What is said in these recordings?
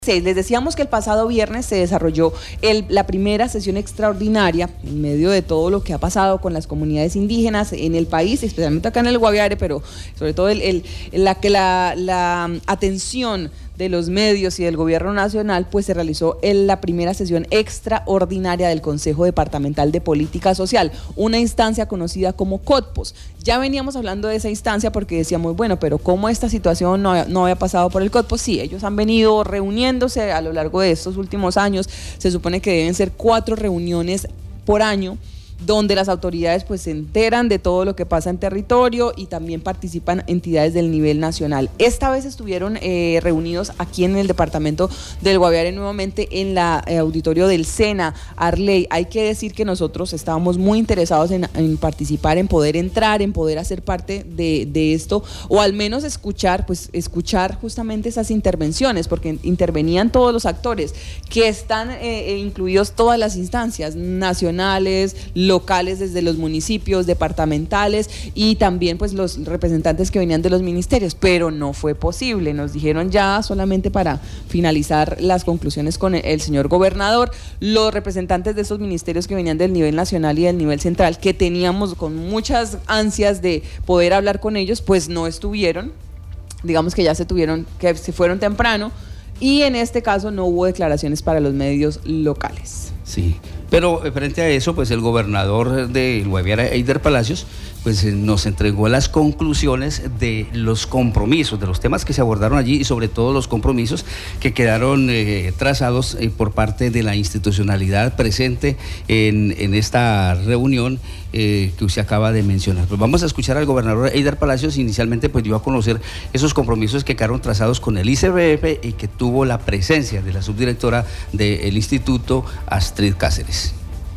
Les decíamos que el pasado viernes se desarrolló la primera sesión extraordinaria en medio de todo lo que ha pasado con las comunidades indígenas en el país, especialmente acá en el Guaviare, pero sobre todo la atención de los medios y del gobierno nacional, pues se realizó la primera sesión extraordinaria del Consejo Departamental de Política Social, una instancia conocida como CODPOS. Ya veníamos hablando de esa instancia porque decíamos, bueno, pero ¿cómo esta situación no había pasado por el CODPOS? Sí, ellos han venido reuniéndose a lo largo de estos últimos años, se supone que deben ser 4 reuniones por año, donde las autoridades pues se enteran de todo lo que pasa en territorio y también participan entidades del nivel nacional. Esta vez estuvieron reunidos aquí en el departamento del Guaviare nuevamente en la auditorio del SENA, Arley. Hay que decir que nosotros estábamos muy interesados en participar, en poder entrar, en poder hacer parte de esto, o al menos escuchar justamente esas intervenciones, porque intervenían todos los actores, que están incluidos todas las instancias nacionales, locales, desde los municipios, departamentales, y también pues los representantes que venían de los ministerios, pero no fue posible. Nos dijeron ya, solamente para finalizar las conclusiones con el señor gobernador, los representantes de esos ministerios que venían del nivel nacional y del nivel central, que teníamos con muchas ansias de poder hablar con ellos, pues no estuvieron, digamos que se fueron temprano, y en este caso no hubo declaraciones para los medios locales. Sí, pero frente a eso, pues el gobernador de Guaviare, Eider Palacios, pues nos entregó las conclusiones de los compromisos, de los temas que se abordaron allí y sobre todo los compromisos que quedaron trazados por parte de la institucionalidad presente en esta reunión que usted acaba de mencionar. Pues vamos a escuchar al gobernador Eider Palacios. Inicialmente pues dio a conocer esos compromisos que quedaron trazados con el ICBF y que tuvo la presencia de la subdirectora del instituto, Astrid Cáceres.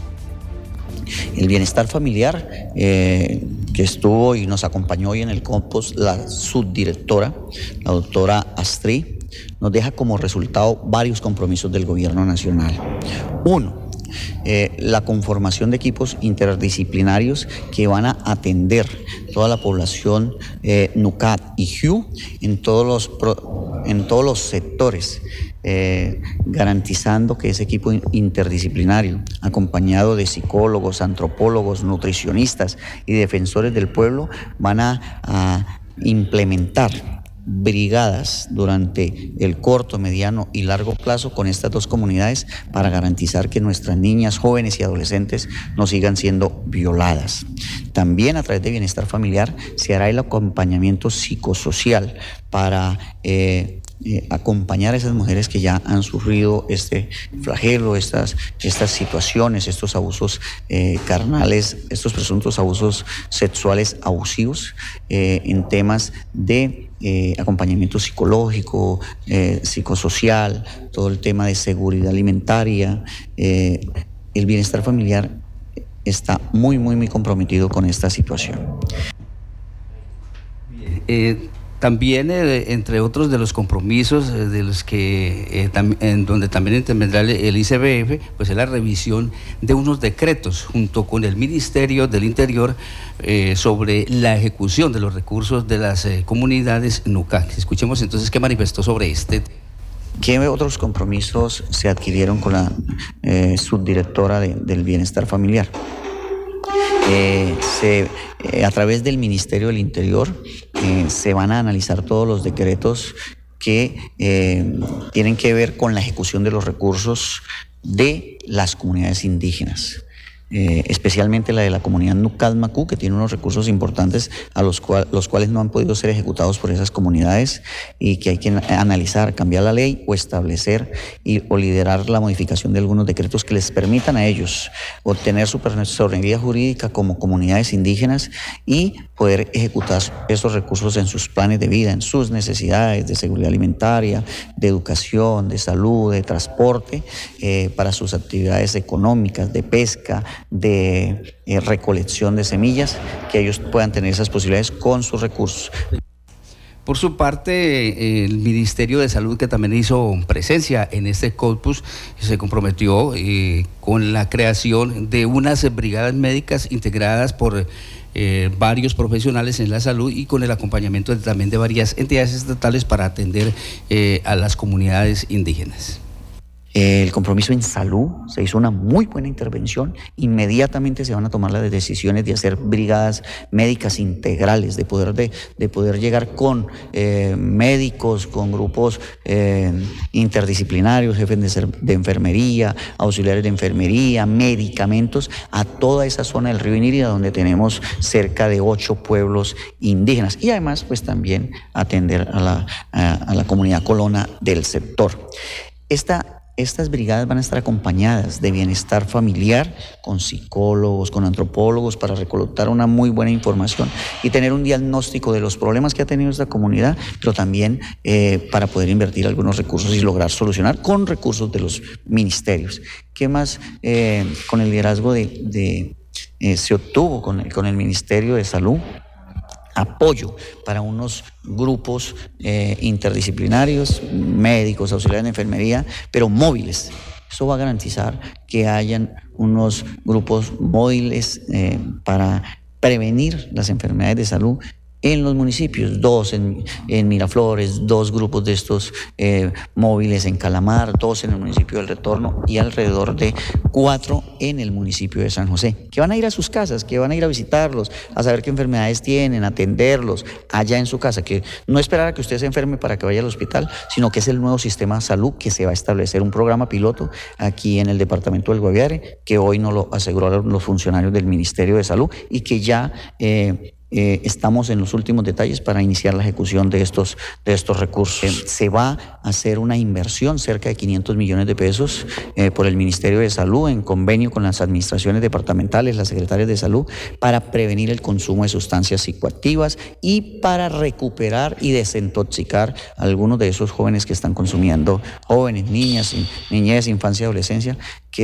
El bienestar familiar, que estuvo y nos acompañó hoy en el CODPOS, la subdirectora, la doctora Astrid, nos deja como resultado varios compromisos del gobierno nacional. Uno, la conformación de equipos interdisciplinarios que van a atender toda la población NUCAD y HU en todos los sectores, garantizando que ese equipo interdisciplinario, acompañado de psicólogos, antropólogos, nutricionistas y defensores del pueblo, van a implementar brigadas durante el corto, mediano y largo plazo con estas dos comunidades para garantizar que nuestras niñas, jóvenes y adolescentes no sigan siendo violadas. También a través de bienestar familiar se hará el acompañamiento psicosocial para acompañar a esas mujeres que ya han sufrido este flagelo, estas situaciones, estos abusos carnales, estos presuntos abusos sexuales abusivos, en temas de acompañamiento psicológico, psicosocial, todo el tema de seguridad alimentaria. El bienestar familiar está muy comprometido con esta situación. También, entre otros de los compromisos de los que en donde también intervendrá el ICBF, pues es la revisión de unos decretos junto con el Ministerio del Interior sobre la ejecución de los recursos de las comunidades NUCAD. Escuchemos entonces qué manifestó sobre este. ¿Qué otros compromisos se adquirieron con la subdirectora del bienestar familiar? A través del Ministerio del Interior se van a analizar todos los decretos que tienen que ver con la ejecución de los recursos de las comunidades indígenas. Especialmente la de la comunidad NUCAD Macú, que tiene unos recursos importantes los cuales no han podido ser ejecutados por esas comunidades y que hay que analizar, cambiar la ley o establecer o liderar la modificación de algunos decretos que les permitan a ellos obtener su personería jurídica como comunidades indígenas y poder ejecutar esos recursos en sus planes de vida, en sus necesidades de seguridad alimentaria, de educación, de salud, de transporte, para sus actividades económicas, de pesca, de recolección de semillas, que ellos puedan tener esas posibilidades con sus recursos. Por su parte, el Ministerio de Salud, que también hizo presencia en este CODPOS, se comprometió con la creación de unas brigadas médicas integradas por varios profesionales en la salud y con el acompañamiento también de varias entidades estatales para atender a las comunidades indígenas. El compromiso en salud, se hizo una muy buena intervención, inmediatamente se van a tomar las decisiones de hacer brigadas médicas integrales, de poder llegar con médicos, con grupos interdisciplinarios, jefes de enfermería, auxiliares de enfermería, medicamentos, a toda esa zona del río Inírida donde tenemos cerca de 8 pueblos indígenas y además pues también atender a la comunidad colona del sector. Estas brigadas van a estar acompañadas de bienestar familiar, con psicólogos, con antropólogos, para recolectar una muy buena información y tener un diagnóstico de los problemas que ha tenido esta comunidad, pero también para poder invertir algunos recursos y lograr solucionar con recursos de los ministerios. ¿Qué más? Con el liderazgo se obtuvo con el Ministerio de Salud apoyo para unos grupos interdisciplinarios, médicos, auxiliares de enfermería, pero móviles. Eso va a garantizar que hayan unos grupos móviles para prevenir las enfermedades de salud en los municipios, 2 en Miraflores, 2 grupos de estos móviles en Calamar, 2 en el municipio del Retorno y alrededor de 4 en el municipio de San José, que van a ir a sus casas, que van a ir a visitarlos, a saber qué enfermedades tienen, a atenderlos allá en su casa, que no esperar a que usted se enferme para que vaya al hospital, sino que es el nuevo sistema de salud que se va a establecer, un programa piloto aquí en el departamento del Guaviare, que hoy nos lo aseguraron los funcionarios del Ministerio de Salud y que ya estamos en los últimos detalles para iniciar la ejecución de estos recursos. Se va a hacer una inversión cerca de 500 millones de pesos por el Ministerio de Salud en convenio con las administraciones departamentales, las secretarias de salud, para prevenir el consumo de sustancias psicoactivas y para recuperar y desintoxicar a algunos de esos jóvenes que están consumiendo, jóvenes, niñas, niñez, infancia y adolescencia,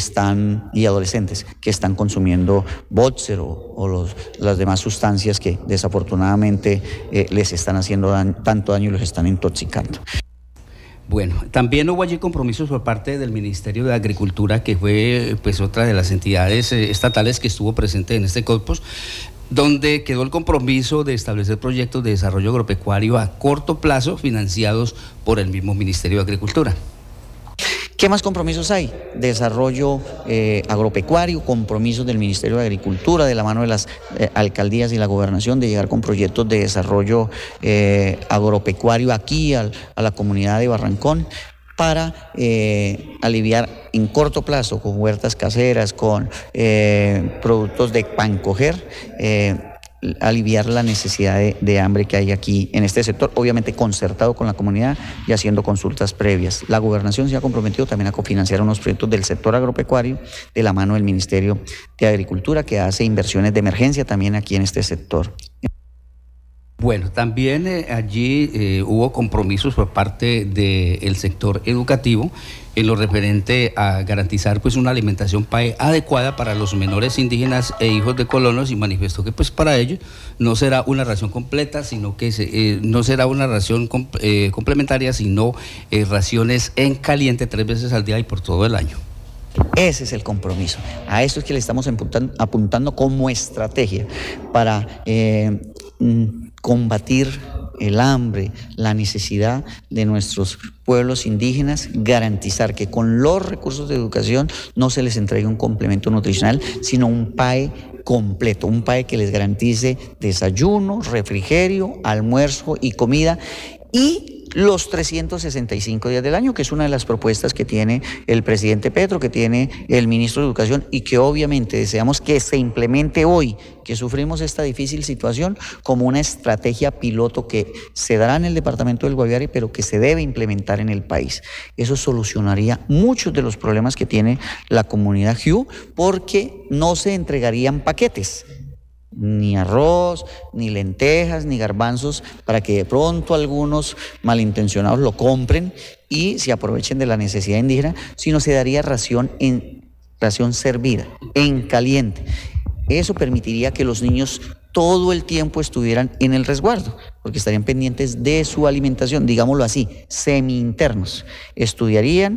y adolescentes que están consumiendo Boxer o las demás sustancias que desafortunadamente les están haciendo tanto daño y los están intoxicando. Bueno, también hubo allí compromisos por parte del Ministerio de Agricultura, que fue pues otra de las entidades estatales que estuvo presente en este COPOS, donde quedó el compromiso de establecer proyectos de desarrollo agropecuario a corto plazo financiados por el mismo Ministerio de Agricultura. ¿Qué más compromisos hay? Desarrollo agropecuario, compromisos del Ministerio de Agricultura, de la mano de las alcaldías y la gobernación, de llegar con proyectos de desarrollo agropecuario aquí a la comunidad de Barrancón, para aliviar en corto plazo con huertas caseras, con productos de pancoger, aliviar la necesidad de hambre que hay aquí en este sector, obviamente concertado con la comunidad y haciendo consultas previas. La gobernación se ha comprometido también a cofinanciar unos proyectos del sector agropecuario de la mano del Ministerio de Agricultura, que hace inversiones de emergencia también aquí en este sector. Bueno, también allí hubo compromisos por parte del sector educativo en lo referente a garantizar pues una alimentación PAE adecuada para los menores indígenas e hijos de colonos, y manifestó que pues para ello no será una ración completa, sino que no será una ración complementaria, sino raciones en caliente 3 veces al día y por todo el año. Ese es el compromiso. A eso es que le estamos apuntando como estrategia para combatir el hambre, la necesidad de nuestros pueblos indígenas, garantizar que con los recursos de educación no se les entregue un complemento nutricional, sino un PAE completo, un PAE que les garantice desayuno, refrigerio, almuerzo y comida, y los 365 días del año, que es una de las propuestas que tiene el presidente Petro, que tiene el ministro de Educación, y que obviamente deseamos que se implemente hoy, que sufrimos esta difícil situación, como una estrategia piloto que se dará en el departamento del Guaviare, pero que se debe implementar en el país. Eso solucionaría muchos de los problemas que tiene la comunidad Jiu, porque no se entregarían paquetes, ni arroz, ni lentejas, ni garbanzos, para que de pronto algunos malintencionados lo compren y se aprovechen de la necesidad indígena, sino se daría ración servida, en caliente. Eso permitiría que los niños todo el tiempo estuvieran en el resguardo, porque estarían pendientes de su alimentación, digámoslo así, semi-internos. Estudiarían,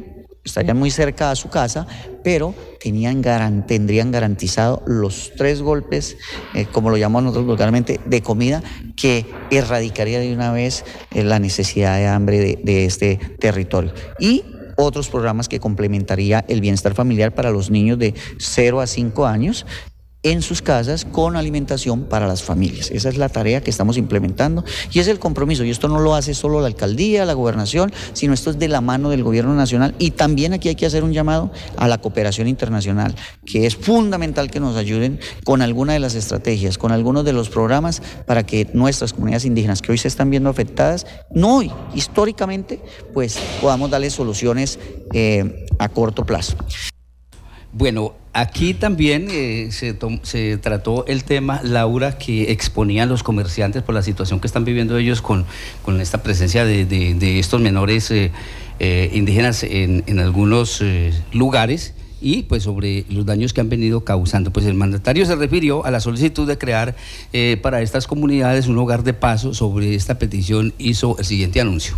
estarían muy cerca a su casa, pero tendrían garantizado los 3 golpes, como lo llamamos nosotros vulgarmente, de comida, que erradicaría de una vez la necesidad de hambre de este territorio. Y otros programas que complementaría el bienestar familiar para los niños de 0 a 5 años, en sus casas con alimentación para las familias. Esa es la tarea que estamos implementando y es el compromiso. Y esto no lo hace solo la alcaldía, la gobernación, sino esto es de la mano del gobierno nacional. Y también aquí hay que hacer un llamado a la cooperación internacional, que es fundamental que nos ayuden con alguna de las estrategias, con algunos de los programas para que nuestras comunidades indígenas que hoy se están viendo afectadas, no hoy, históricamente, pues podamos darles soluciones a corto plazo. Bueno, aquí también se trató el tema, Laura, que exponían los comerciantes por la situación que están viviendo ellos con esta presencia de estos menores indígenas en algunos lugares y pues sobre los daños que han venido causando. Pues el mandatario se refirió a la solicitud de crear para estas comunidades un hogar de paso. Sobre esta petición hizo el siguiente anuncio.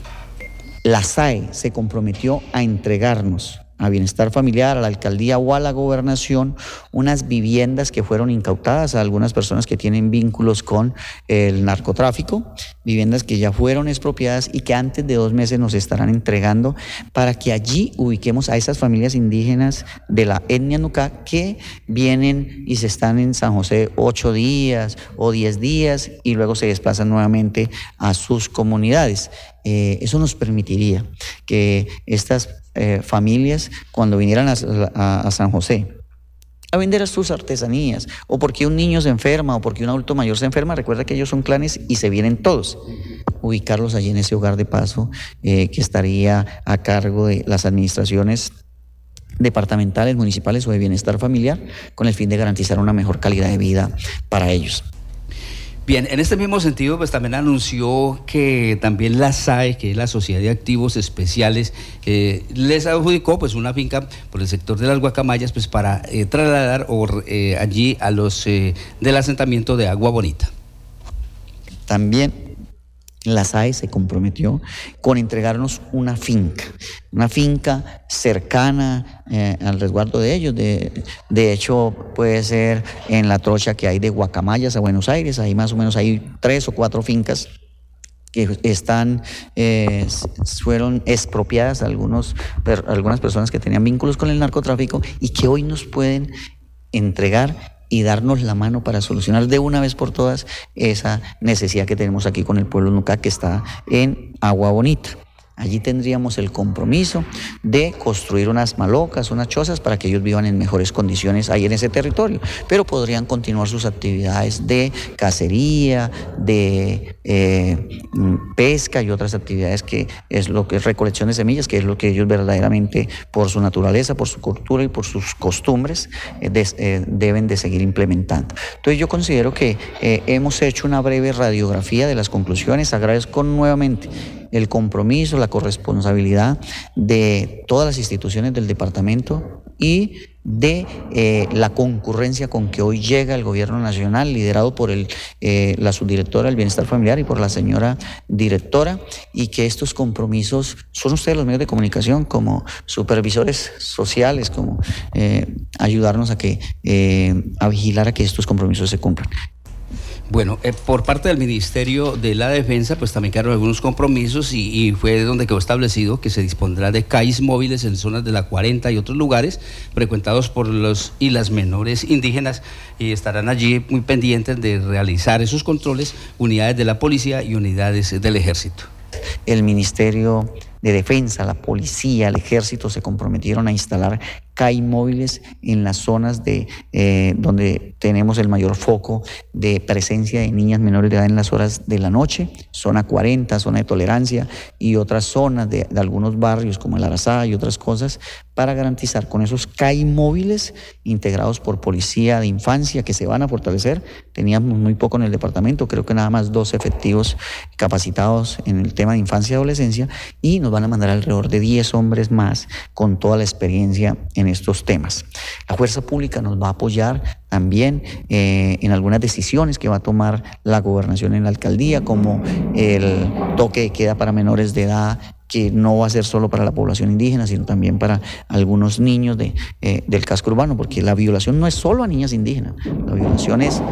La SAE se comprometió a entregarnos a Bienestar Familiar, a la alcaldía o a la gobernación, unas viviendas que fueron incautadas a algunas personas que tienen vínculos con el narcotráfico, viviendas que ya fueron expropiadas y que antes de 2 meses nos estarán entregando para que allí ubiquemos a esas familias indígenas de la etnia Nuká que vienen y se están en San José 8 días o 10 días y luego se desplazan nuevamente a sus comunidades. Eso nos permitiría que estas familias, cuando vinieran a San José a vender sus artesanías, o porque un niño se enferma, o porque un adulto mayor se enferma, recuerda que ellos son clanes y se vienen todos, ubicarlos allí en ese hogar de paso que estaría a cargo de las administraciones departamentales, municipales o de bienestar familiar, con el fin de garantizar una mejor calidad de vida para ellos. Bien, en este mismo sentido, pues también anunció que también la SAE, que es la Sociedad de Activos Especiales, les adjudicó pues una finca por el sector de las Guacamayas pues para trasladar allí a los del asentamiento de Agua Bonita. También la SAE se comprometió con entregarnos una finca cercana al resguardo de ellos. De hecho, puede ser en la trocha que hay de Guacamayas a Buenos Aires, ahí más o menos hay 3 o 4 fincas que fueron expropiadas a algunas personas que tenían vínculos con el narcotráfico y que hoy nos pueden entregar y darnos la mano para solucionar de una vez por todas esa necesidad que tenemos aquí con el pueblo Nuká que está en Agua Bonita. Allí tendríamos el compromiso de construir unas malocas, unas chozas para que ellos vivan en mejores condiciones ahí en ese territorio, pero podrían continuar sus actividades de cacería, de pesca y otras actividades que es lo que es recolección de semillas, que es lo que ellos verdaderamente por su naturaleza, por su cultura y por sus costumbres deben de seguir implementando. Entonces yo considero que hemos hecho una breve radiografía de las conclusiones. Agradezco nuevamente el compromiso, la corresponsabilidad de todas las instituciones del departamento y de la concurrencia con que hoy llega el gobierno nacional, liderado por la subdirectora del Bienestar Familiar y por la señora directora, y que estos compromisos son ustedes los medios de comunicación como supervisores sociales, como ayudarnos a vigilar a que estos compromisos se cumplan. Bueno, por parte del Ministerio de la Defensa, pues también quedaron algunos compromisos y fue donde quedó establecido que se dispondrá de CAIs móviles en zonas de la 40 y otros lugares frecuentados por los y las menores indígenas y estarán allí muy pendientes de realizar esos controles unidades de la policía y unidades del ejército. El Ministerio de Defensa, la policía, el ejército se comprometieron a instalar CAI móviles en las zonas donde tenemos el mayor foco de presencia de niñas menores de edad en las horas de la noche, zona 40, zona de tolerancia y otras zonas de algunos barrios como el Arazá y otras cosas, para garantizar con esos CAI móviles integrados por policía de infancia que se van a fortalecer. Teníamos muy poco en el departamento, creo que nada más 2 efectivos capacitados en el tema de infancia y adolescencia, y nos van a mandar alrededor de 10 hombres más con toda la experiencia en estos temas. La fuerza pública nos va a apoyar también en algunas decisiones que va a tomar la gobernación en la alcaldía, como el toque de queda para menores de edad que no va a ser solo para la población indígena, sino también para algunos niños del casco urbano, porque la violación no es solo a niñas indígenas, la violación es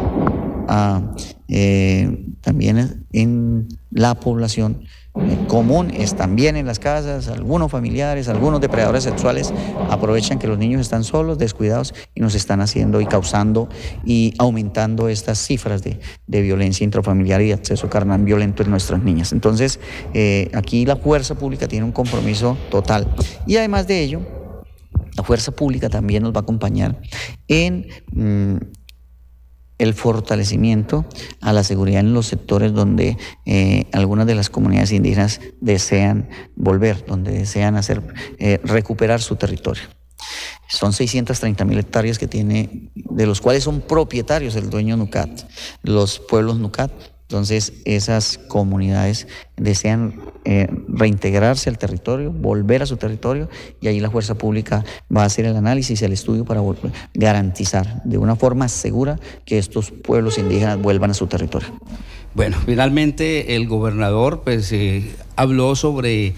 también en la población común, es también en las casas. Algunos familiares, algunos depredadores sexuales aprovechan que los niños están solos, descuidados, y nos están haciendo y causando y aumentando estas cifras de violencia intrafamiliar y de acceso carnal violento en nuestras niñas. Entonces, aquí la fuerza pública tiene un compromiso total, y además de ello, la fuerza pública también nos va a acompañar en el fortalecimiento a la seguridad en los sectores donde algunas de las comunidades indígenas desean volver, donde desean recuperar su territorio. Son 630.000 hectáreas que tiene, de los cuales son propietarios el dueño Nucat, los pueblos Nucat. Entonces, esas comunidades desean reintegrarse al territorio, volver a su territorio, y ahí la fuerza pública va a hacer el análisis y el estudio para garantizar de una forma segura que estos pueblos indígenas vuelvan a su territorio. Bueno, finalmente el gobernador pues habló sobre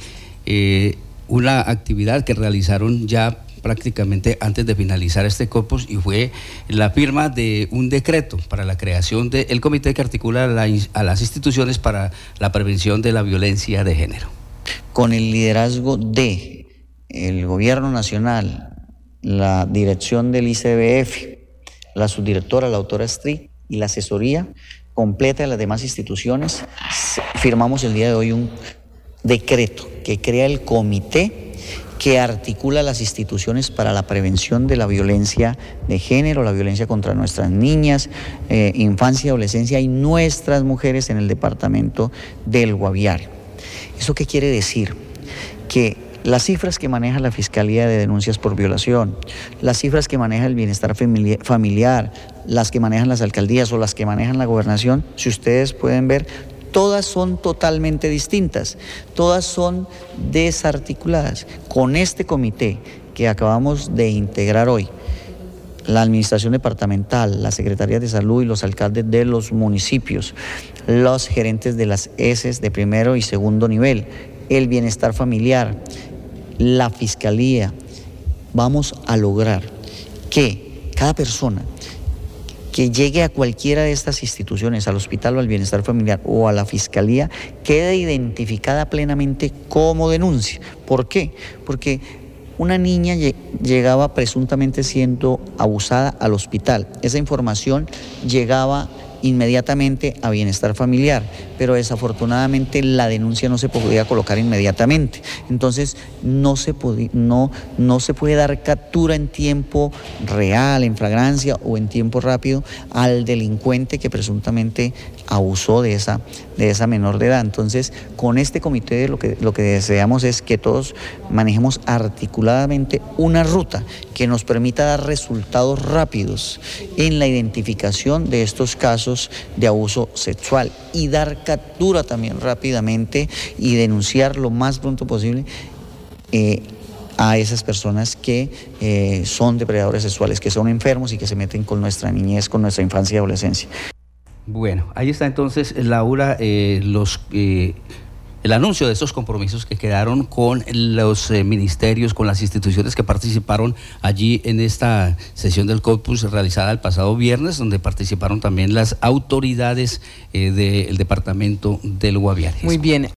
una actividad que realizaron ya prácticamente antes de finalizar este corpus, y fue la firma de un decreto para la creación del comité que articula a las instituciones para la prevención de la violencia de género. Con el liderazgo de el gobierno nacional, la dirección del ICBF, la subdirectora, la doctora Stri, y la asesoría completa de las demás instituciones, firmamos el día de hoy un decreto que crea el comité que articula las instituciones para la prevención de la violencia de género, la violencia contra nuestras niñas, infancia y adolescencia, y nuestras mujeres en el departamento del Guaviare. ¿Eso qué quiere decir? Que las cifras que maneja la Fiscalía de Denuncias por Violación, las cifras que maneja el Bienestar Familiar, las que manejan las alcaldías o las que manejan la gobernación, si ustedes pueden ver, todas son totalmente distintas, todas son desarticuladas. Con este comité que acabamos de integrar hoy, la administración departamental, las secretarías de salud y los alcaldes de los municipios, los gerentes de las ESES de primero y segundo nivel, el bienestar familiar, la fiscalía, vamos a lograr que cada persona que llegue a cualquiera de estas instituciones, al hospital o al bienestar familiar o a la fiscalía, quede identificada plenamente como denuncia. ¿Por qué? Porque una niña llegaba presuntamente siendo abusada al hospital. Esa información llegaba inmediatamente a bienestar familiar, pero desafortunadamente la denuncia no se podía colocar inmediatamente. Entonces no se puede dar captura en tiempo real, en flagrancia o en tiempo rápido al delincuente que presuntamente abusó de esa menor de edad. Entonces, con este comité lo que deseamos es que todos manejemos articuladamente una ruta que nos permita dar resultados rápidos en la identificación de estos casos de abuso sexual, y dar captura también rápidamente y denunciar lo más pronto posible a esas personas que son depredadores sexuales, que son enfermos y que se meten con nuestra niñez, con nuestra infancia y adolescencia. Bueno, ahí está entonces, Laura, el anuncio de estos compromisos que quedaron con los ministerios, con las instituciones que participaron allí en esta sesión del corpus realizada el pasado viernes, donde participaron también las autoridades del departamento del Guaviare. Muy bien.